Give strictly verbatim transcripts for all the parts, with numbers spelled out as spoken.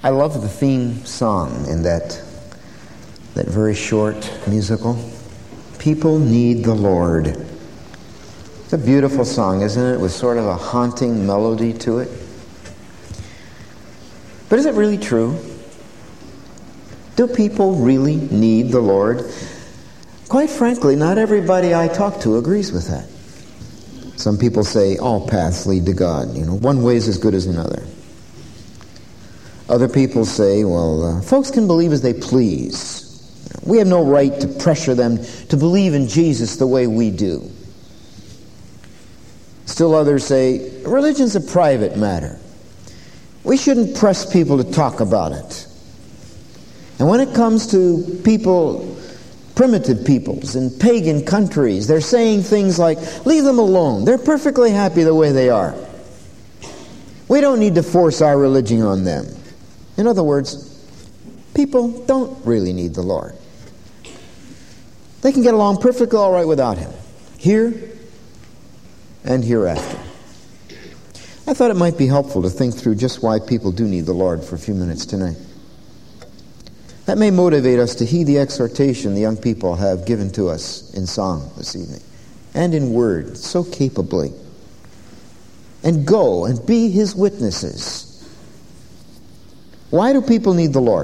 I love the theme song in that, that very short musical. People Need the Lord. It's a beautiful song, isn't it? With sort of a haunting melody to it. But is it really true? Do people really need the Lord? Quite frankly, not everybody I talk to agrees with that. Some people say all paths lead to God. You know, one way is as good as another. Other people say, well, uh, folks can believe as they please. We have no right to pressure them to believe in Jesus the way we do. Still others say, religion's a private matter. We shouldn't press people to talk about it. And when it comes to people, primitive peoples in pagan countries, they're saying things like, leave them alone. They're perfectly happy the way they are. We don't need to force our religion on them. In other words, people don't really need the Lord. They can get along perfectly all right without Him, here and hereafter. I thought it might be helpful to think through just why people do need the Lord for a few minutes tonight. That may motivate us to heed the exhortation the young people have given to us in song this evening, and in word, so capably. And go and be His witnesses. Why do people need the Lord?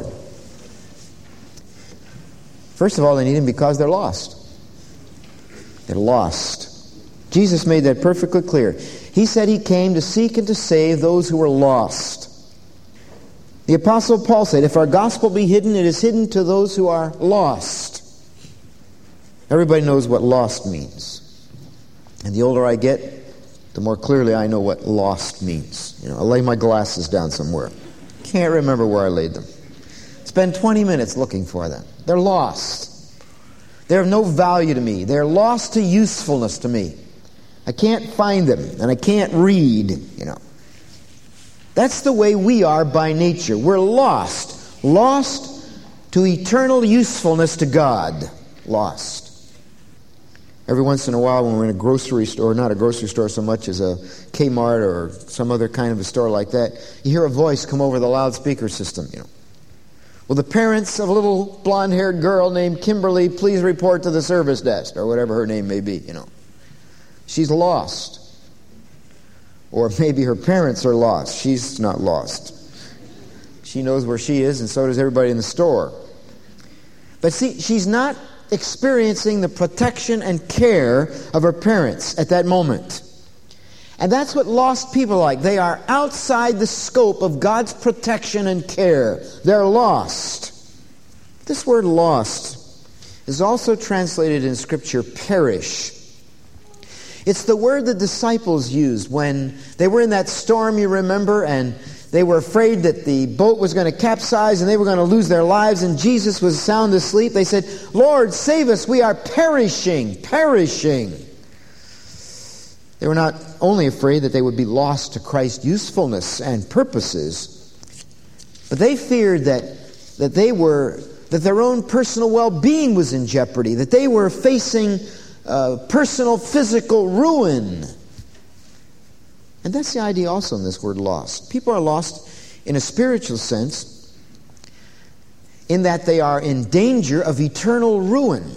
First of all, they need Him because they're lost. They're lost. Jesus made that perfectly clear. He said He came to seek and to save those who were lost. The Apostle Paul said, if our gospel be hidden, it is hidden to those who are lost. Everybody knows what lost means. And the older I get, the more clearly I know what lost means. You know, I lay my glasses down somewhere. Can't remember where I laid them. Spend twenty minutes looking for them. They're lost. They're of no value to me. They're lost to usefulness to me. I can't find them, and I can't read, you know. That's the way we are by nature. We're lost. Lost to eternal usefulness to God. Lost. Every once in a while when we're in a grocery store, not a grocery store so much as a Kmart or some other kind of a store like that, you hear a voice come over the loudspeaker system, you know. Will the parents of a little blonde-haired girl named Kimberly please report to the service desk, or whatever her name may be, you know. She's lost. Or maybe her parents are lost. She's not lost. She knows where she is, and so does everybody in the store. But see, she's not experiencing the protection and care of her parents at that moment. And that's what lost people are like. They are outside the scope of God's protection and care. They're lost. This word lost is also translated in Scripture perish. It's the word the disciples used when they were in that storm, you remember, and they were afraid that the boat was going to capsize and they were going to lose their lives, and Jesus was sound asleep. They said, Lord, save us, we are perishing, perishing. They were not only afraid that they would be lost to Christ's usefulness and purposes, but they feared that, that they were, that their own personal well-being was in jeopardy, that they were facing uh, personal physical ruin. And that's the idea also in this word lost. People are lost in a spiritual sense in that they are in danger of eternal ruin.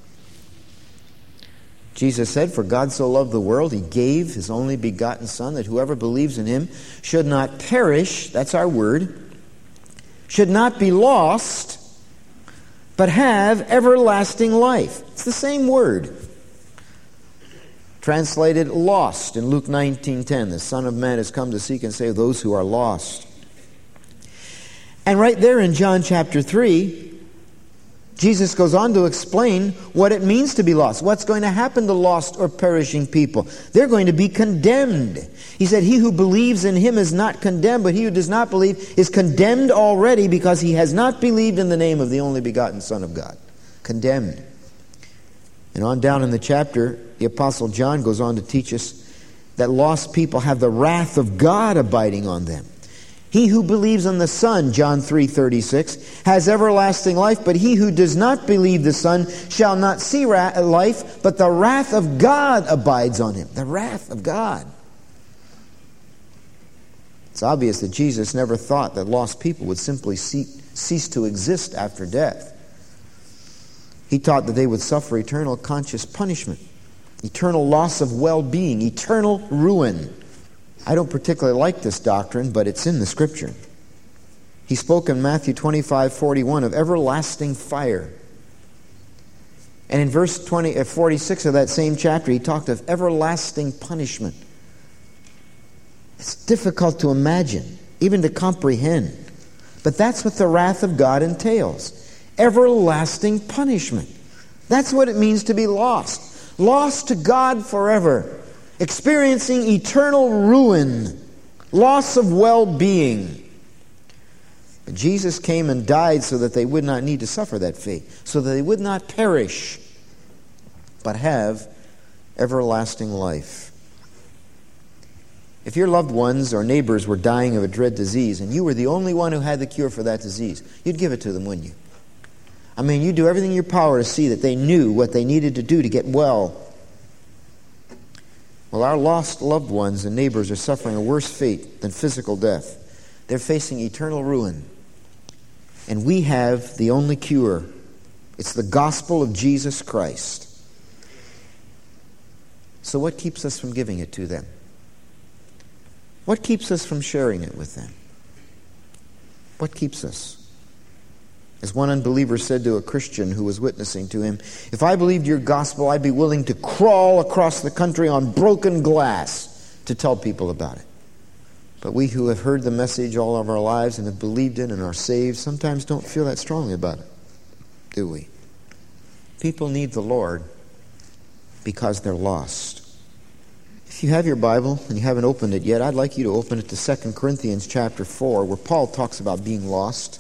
Jesus said, for God so loved the world, He gave His only begotten Son, that whoever believes in Him should not perish, that's our word, should not be lost, but have everlasting life. It's the same word. Translated lost in Luke nineteen ten. The Son of Man has come to seek and save those who are lost. And right there in John chapter three, Jesus goes on to explain what it means to be lost. What's going to happen to lost or perishing people? They're going to be condemned. He said, he who believes in Him is not condemned, but he who does not believe is condemned already because he has not believed in the name of the only begotten Son of God. Condemned. And on down in the chapter, the Apostle John goes on to teach us that lost people have the wrath of God abiding on them. He who believes on the Son, John three thirty-six, has everlasting life, but he who does not believe the Son shall not see ra- life, but the wrath of God abides on him. The wrath of God. It's obvious that Jesus never thought that lost people would simply cease to exist after death. He taught that they would suffer eternal conscious punishment, eternal loss of well-being, eternal ruin. I don't particularly like this doctrine, but it's in the Scripture. He spoke in Matthew twenty-five forty-one of everlasting fire. And in verse twenty, forty-six of that same chapter, he talked of everlasting punishment. It's difficult to imagine, even to comprehend. But that's what the wrath of God entails. Everlasting punishment. That's what it means to be lost. Lost to God forever. Experiencing eternal ruin. Loss of well-being. But Jesus came and died so that they would not need to suffer that fate. So that they would not perish, but have everlasting life. If your loved ones or neighbors were dying of a dread disease and you were the only one who had the cure for that disease, you'd give it to them, wouldn't you? I mean, you'd do everything in your power to see that they knew what they needed to do to get well. Well, our lost loved ones and neighbors are suffering a worse fate than physical death. They're facing eternal ruin. And we have the only cure. It's the gospel of Jesus Christ. So what keeps us from giving it to them? What keeps us from sharing it with them? What keeps us? As one unbeliever said to a Christian who was witnessing to him, if I believed your gospel, I'd be willing to crawl across the country on broken glass to tell people about it. But we who have heard the message all of our lives and have believed it and are saved sometimes don't feel that strongly about it, do we? People need the Lord because they're lost. If you have your Bible and you haven't opened it yet, I'd like you to open it to Second Corinthians chapter four, where Paul talks about being lost.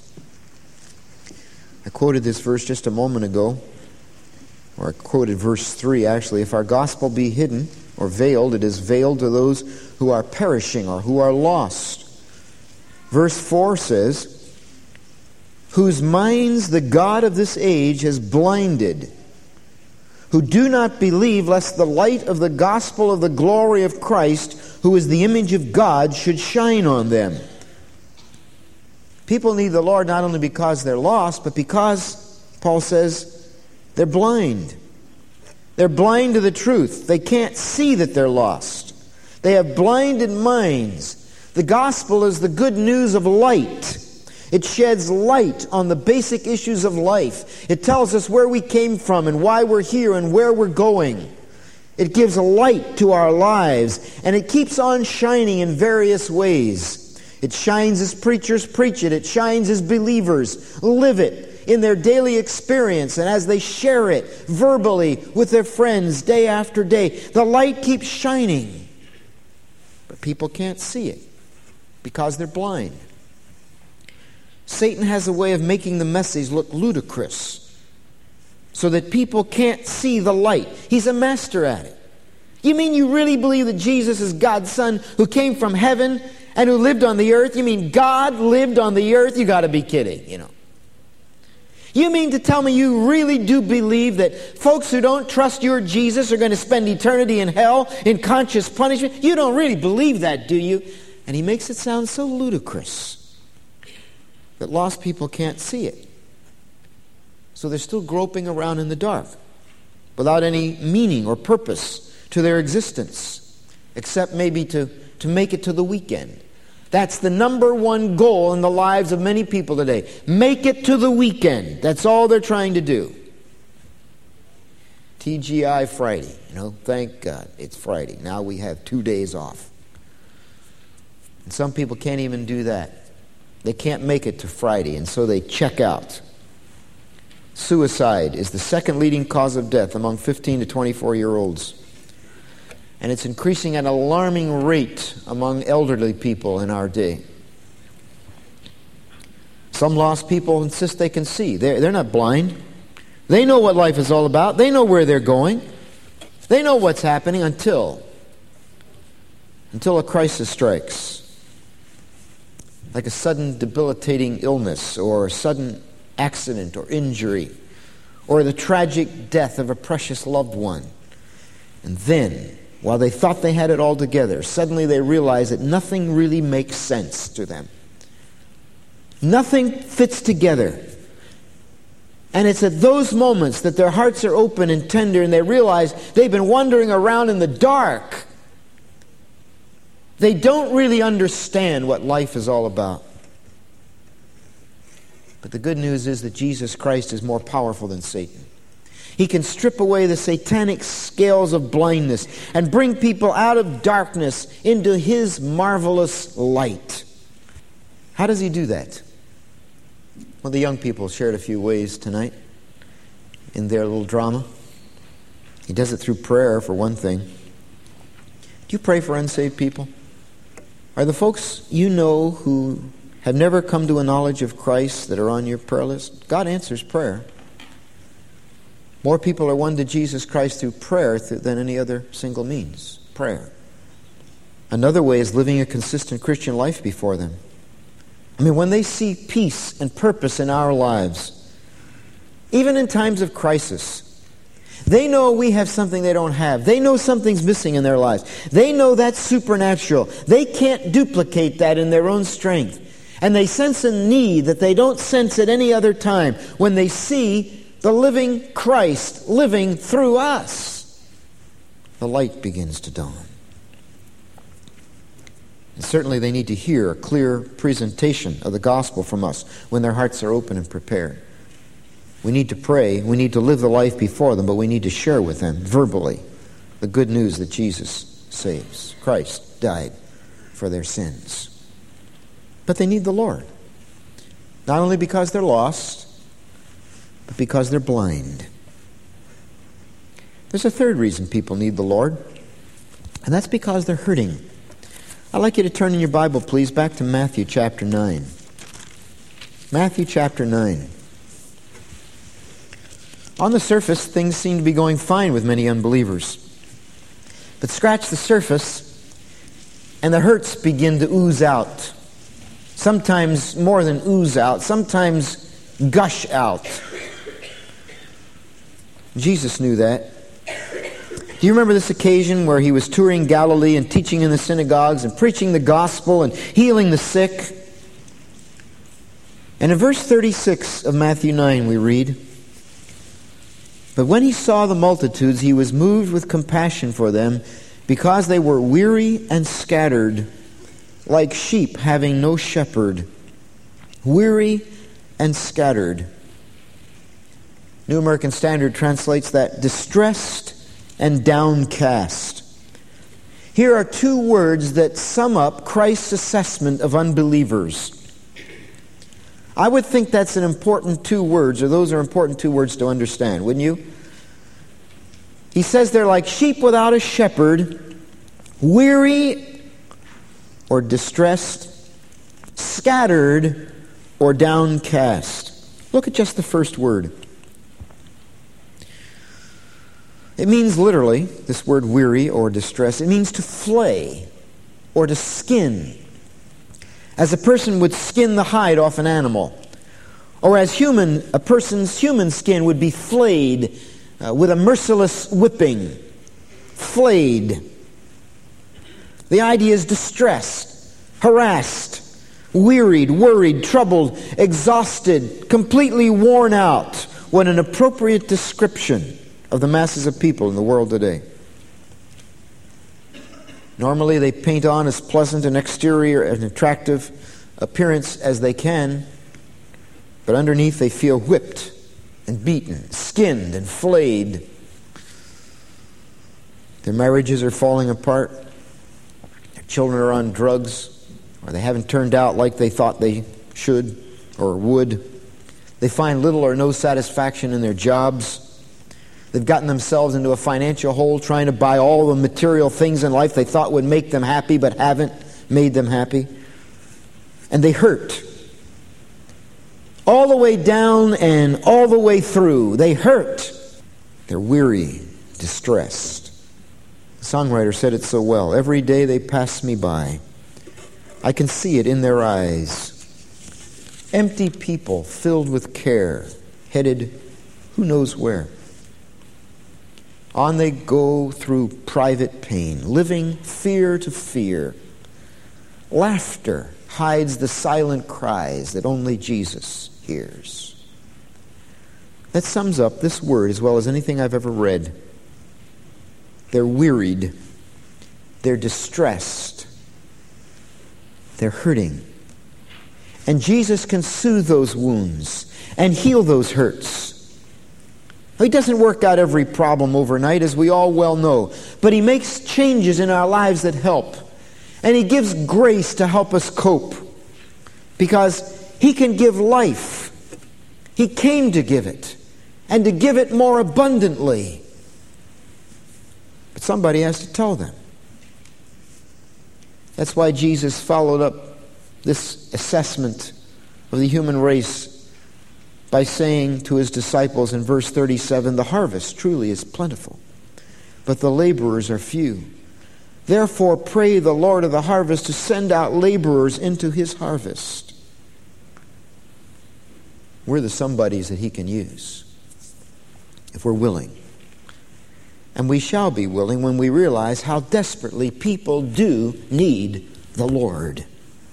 I quoted this verse just a moment ago, or I quoted verse three actually. If our gospel be hidden or veiled, it is veiled to those who are perishing or who are lost. Verse four says, whose minds the God of this age has blinded, who do not believe, lest the light of the gospel of the glory of Christ, who is the image of God, should shine on them. People need the Lord not only because they're lost, but because, Paul says, they're blind. They're blind to the truth. They can't see that they're lost. They have blinded minds. The gospel is the good news of light. It sheds light on the basic issues of life. It tells us where we came from and why we're here and where we're going. It gives light to our lives, and it keeps on shining in various ways. It shines as preachers preach it. It shines as believers live it in their daily experience and as they share it verbally with their friends day after day. The light keeps shining, but people can't see it because they're blind. Satan has a way of making the message look ludicrous so that people can't see the light. He's a master at it. You mean you really believe that Jesus is God's Son who came from heaven and who lived on the earth? You mean God lived on the earth? You got to be kidding, you know. You mean to tell me you really do believe that folks who don't trust your Jesus are going to spend eternity in hell in conscious punishment? You don't really believe that, do you? And he makes it sound so ludicrous that lost people can't see it. So they're still groping around in the dark without any meaning or purpose to their existence, except maybe to, to make it to the weekend. That's the number one goal in the lives of many people today. Make it to the weekend. That's all they're trying to do. T G I Friday. You know, thank God it's Friday. Now we have two days off. And some people can't even do that. They can't make it to Friday, and so they check out. Suicide is the second leading cause of death among fifteen to twenty-four-year-olds. And it's increasing at an alarming rate among elderly people in our day. Some lost people insist they can see. They're, they're not blind. They know what life is all about. They know where they're going. They know what's happening until, until a crisis strikes. Like a sudden debilitating illness or a sudden accident or injury or the tragic death of a precious loved one. And then while they thought they had it all together, suddenly they realize that nothing really makes sense to them. Nothing fits together. And it's at those moments that their hearts are open and tender and they realize they've been wandering around in the dark. They don't really understand what life is all about. But the good news is that Jesus Christ is more powerful than Satan. He can strip away the satanic scales of blindness and bring people out of darkness into His marvelous light. How does He do that? Well, the young people shared a few ways tonight in their little drama. He does it through prayer, for one thing. Do you pray for unsaved people? Are the folks you know who have never come to a knowledge of Christ that are on your prayer list? God answers prayer. More people are won to Jesus Christ through prayer than any other single means. Prayer. Another way is living a consistent Christian life before them. I mean, when they see peace and purpose in our lives, even in times of crisis, they know we have something they don't have. They know something's missing in their lives. They know that's supernatural. They can't duplicate that in their own strength. And they sense a need that they don't sense at any other time when they see the living Christ living through us. The light begins to dawn. And certainly they need to hear a clear presentation of the gospel from us when their hearts are open and prepared. We need to pray. We need to live the life before them, but we need to share with them verbally the good news that Jesus saves. Christ died for their sins. But they need the Lord. Not only because they're lost, but because they're blind. There's a third reason people need the Lord, and that's because they're hurting. I'd like you to turn in your Bible, please, back to Matthew chapter nine. Matthew chapter nine. On the surface, things seem to be going fine with many unbelievers. But scratch the surface, and the hurts begin to ooze out. Sometimes more than ooze out, sometimes gush out. Jesus knew that. Do you remember this occasion where He was touring Galilee and teaching in the synagogues and preaching the gospel and healing the sick? And in verse thirty-six of Matthew nine we read, "But when He saw the multitudes, He was moved with compassion for them, because they were weary and scattered, like sheep having no shepherd." Weary and scattered. New American Standard translates that distressed and downcast. Here are two words that sum up Christ's assessment of unbelievers. I would think that's an important two words, or those are important two words to understand, wouldn't you? He says they're like sheep without a shepherd, weary or distressed, scattered or downcast. Look at just the first word. It means literally, this word weary or distress, it means to flay or to skin. As a person would skin the hide off an animal. Or as human, a person's human skin would be flayed uh, with a merciless whipping. Flayed. The idea is distressed, harassed, wearied, worried, troubled, exhausted, completely worn out. What an appropriate description of the masses of people in the world today. Normally they paint on as pleasant an exterior and attractive appearance as they can, but underneath they feel whipped and beaten, skinned and flayed. Their marriages are falling apart. Their children are on drugs, or they haven't turned out like they thought they should or would. They find little or no satisfaction in their jobs. They've gotten themselves into a financial hole trying to buy all the material things in life they thought would make them happy but haven't made them happy. And they hurt. All the way down and all the way through. They hurt. They're weary, distressed. The songwriter said it so well. Every day they pass me by. I can see it in their eyes. Empty people filled with care, headed who knows where. On they go through private pain, living fear to fear. Laughter hides the silent cries that only Jesus hears. That sums up this word as well as anything I've ever read. They're wearied. They're distressed. They're hurting. And Jesus can soothe those wounds and heal those hurts. He doesn't work out every problem overnight, as we all well know, but He makes changes in our lives that help. And He gives grace to help us cope, because He can give life. He came to give it, and to give it more abundantly. But somebody has to tell them. That's why Jesus followed up this assessment of the human race by saying to His disciples in verse thirty-seven, the harvest truly is plentiful, but the laborers are few. Therefore pray the Lord of the harvest to send out laborers into His harvest. We're the somebodies that He can use if we're willing. And we shall be willing when we realize how desperately people do need the Lord.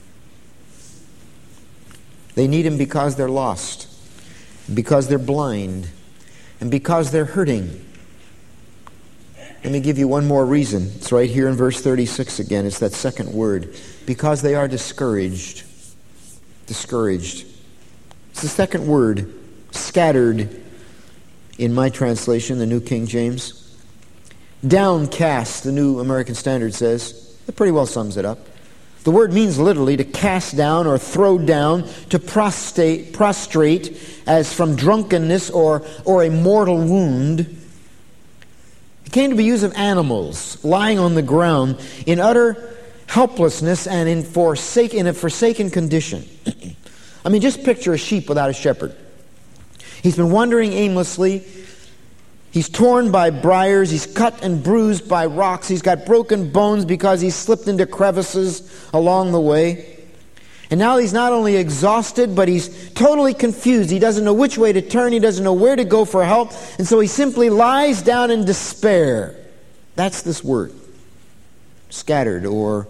They need Him because they're lost, because they're blind, and because they're hurting. Let me give you one more reason. It's right here in verse thirty-six again. It's that second word. Because they are discouraged. Discouraged. It's the second word, scattered, in my translation, the New King James. Downcast, the New American Standard says. It pretty well sums it up. The word means literally to cast down or throw down, to prostrate, prostrate as from drunkenness or, or a mortal wound. It came to be used of animals lying on the ground in utter helplessness and in, forsake, in a forsaken condition. I mean, just picture a sheep without a shepherd. He's been wandering aimlessly. He's torn by briars. He's cut and bruised by rocks. He's got broken bones because he's slipped into crevices along the way. And now he's not only exhausted, but he's totally confused. He doesn't know which way to turn. He doesn't know where to go for help. And so he simply lies down in despair. That's this word. Scattered or,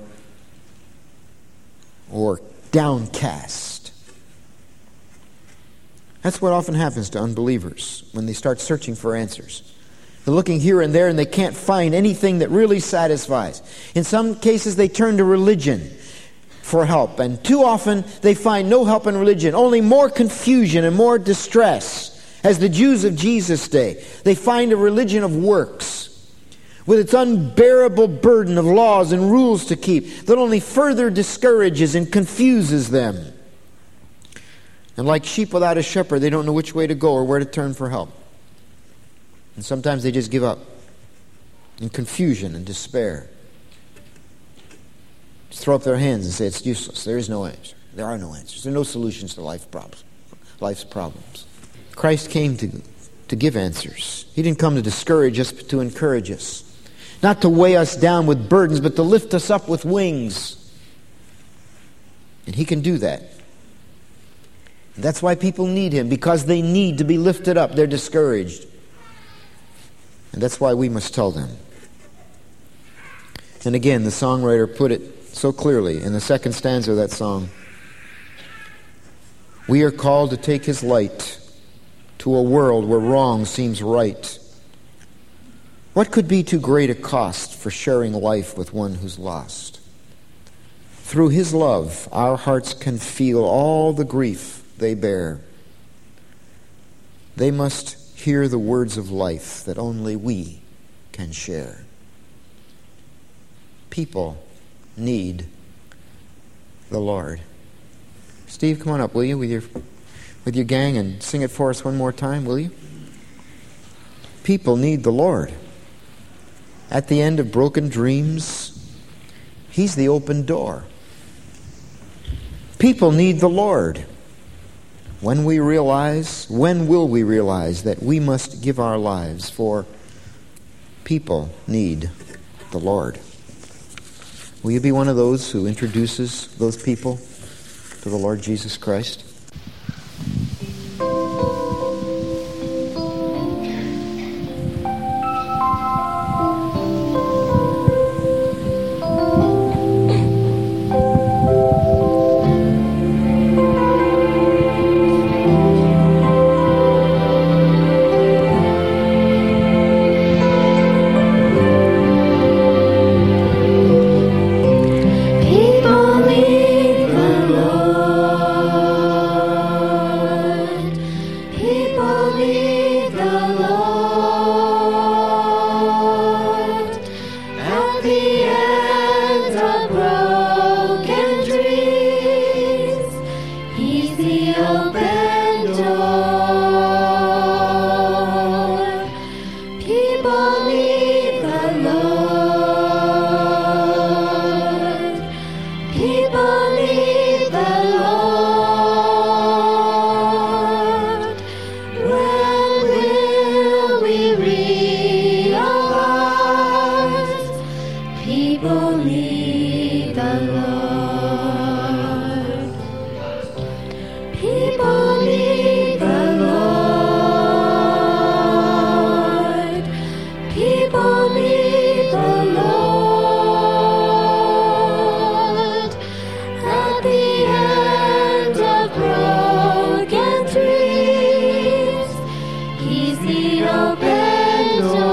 or downcast. That's what often happens to unbelievers when they start searching for answers. They're looking here and there and they can't find anything that really satisfies. In some cases they turn to religion for help, and too often they find no help in religion, only more confusion and more distress. As the Jews of Jesus' day, they find a religion of works with its unbearable burden of laws and rules to keep that only further discourages and confuses them. And like sheep without a shepherd, they don't know which way to go or where to turn for help. And sometimes they just give up in confusion and despair. Just throw up their hands and say it's useless. There is no answer. There are no answers. There are no solutions to life problems, life's problems. Christ came to, to give answers. He didn't come to discourage us, but to encourage us. Not to weigh us down with burdens, but to lift us up with wings. And He can do that. That's why people need Him, because they need to be lifted up. They're discouraged. And that's why we must tell them. And again, the songwriter put it so clearly in the second stanza of that song. We are called to take His light to a world where wrong seems right. What could be too great a cost for sharing life with one who's lost? Through His love, our hearts can feel all the grief they bear. They must hear the words of life that only we can share. People need the Lord. Steve, come on up, will you, with your with your gang, and sing it for us one more time, will you? People need the Lord. At the end of broken dreams, He's the open door. People need the Lord. When we realize, when will we realize that we must give our lives for people need the Lord? Will you be one of those who introduces those people to the Lord Jesus Christ? the open door. People need the Lord. People need the Lord. When will we realize people need the Lord? People need the Lord. People need the Lord. At the end of broken dreams, He's the open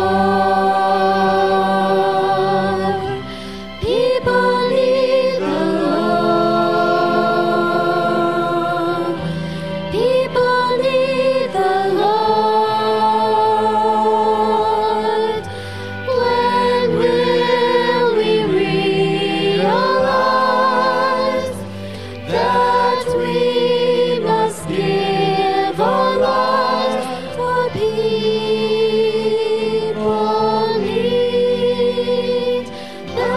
door. People need the Lord. People need the Lord. When will we realize that we must give our lives for people need the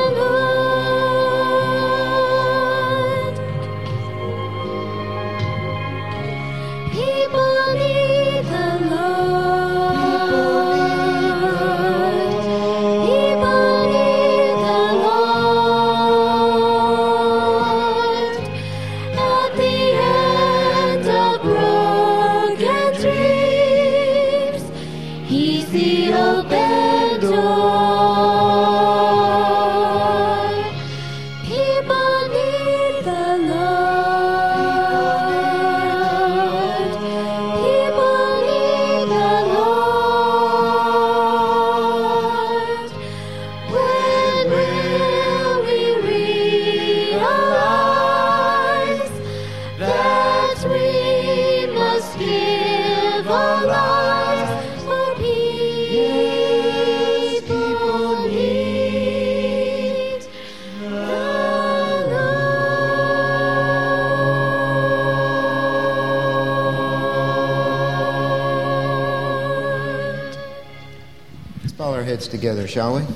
Lord. People need the Lord. People need the Lord. At the end of broken dreams, He's the open door. People need the Lord. People need the Lord. When will we realize that we must give our lives for people need the Lord? Let's bow our heads together, shall we?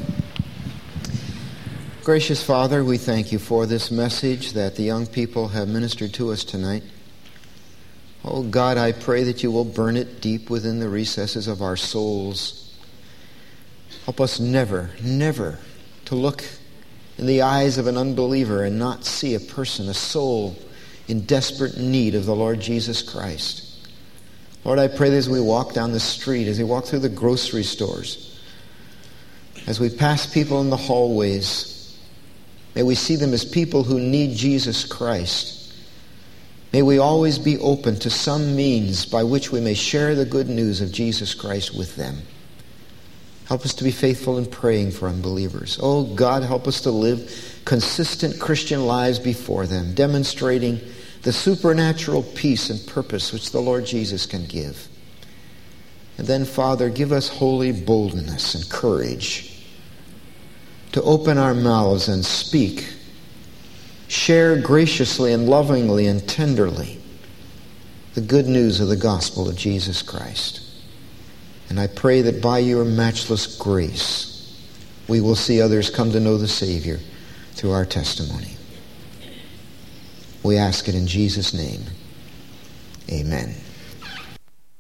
Gracious Father, we thank you for this message that the young people have ministered to us tonight. Oh God, I pray that you will burn it deep within the recesses of our souls. Help us never, never to look in the eyes of an unbeliever and not see a person, a soul in desperate need of the Lord Jesus Christ. Lord, I pray that as we walk down the street, as we walk through the grocery stores, as we pass people in the hallways, may we see them as people who need Jesus Christ. May we always be open to some means by which we may share the good news of Jesus Christ with them. Help us to be faithful in praying for unbelievers. Oh God, help us to live consistent Christian lives before them, demonstrating the supernatural peace and purpose which the Lord Jesus can give. And then, Father, give us holy boldness and courage to open our mouths and speak. Share graciously and lovingly and tenderly the good news of the gospel of Jesus Christ. And I pray that by your matchless grace, we will see others come to know the Savior through our testimony. We ask it in Jesus' name. Amen.